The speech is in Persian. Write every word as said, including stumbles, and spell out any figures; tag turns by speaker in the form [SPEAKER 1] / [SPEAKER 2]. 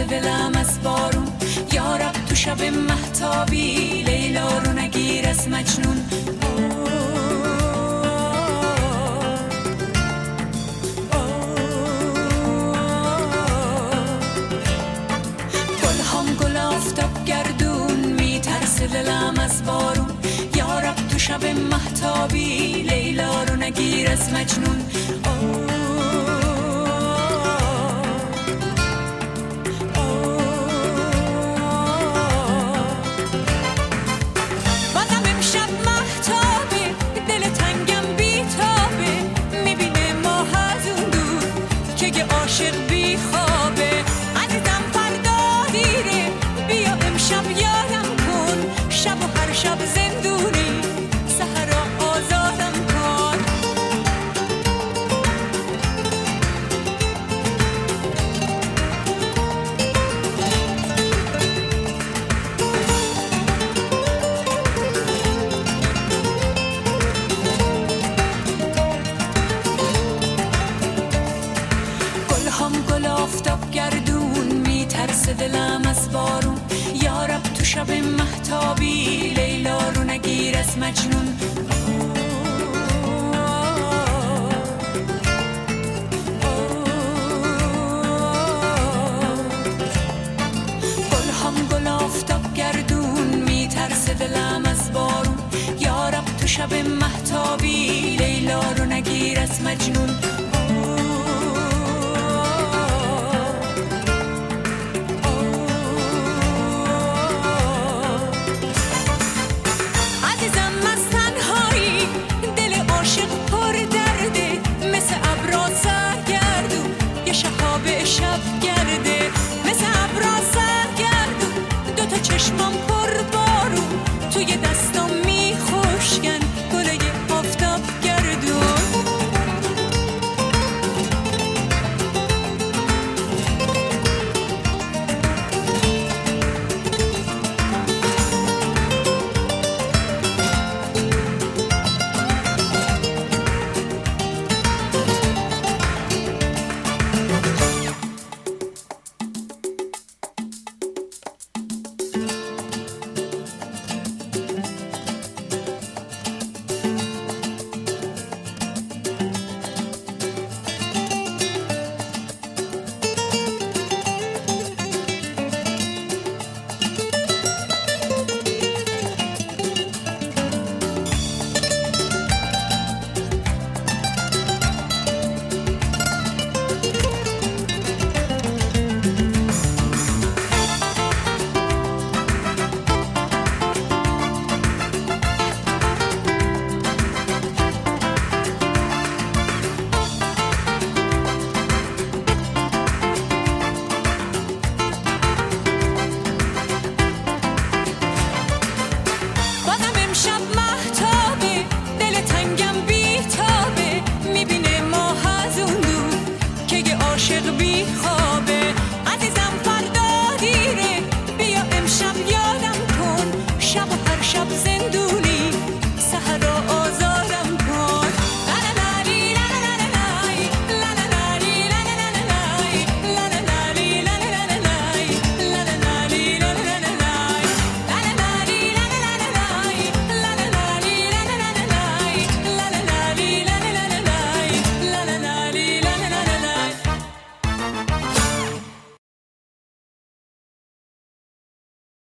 [SPEAKER 1] میترسه دلم از بارون، یارب تو شب مهتابی لیلا رو نگیر از مجنون. گلهام گل آفتاب گردون میترسه دلم از بارون، یارب تو شب مهتابی لیلا رو نگیر از مجنون. دلم از بارون، یارب تو شب مهتابی لیلا رو نگیر از مجنون. گلهام گل آفتاب گردون میترسه دلم از بارون، یارب تو شب مهتابی لیلا رو نگیر از مجنون.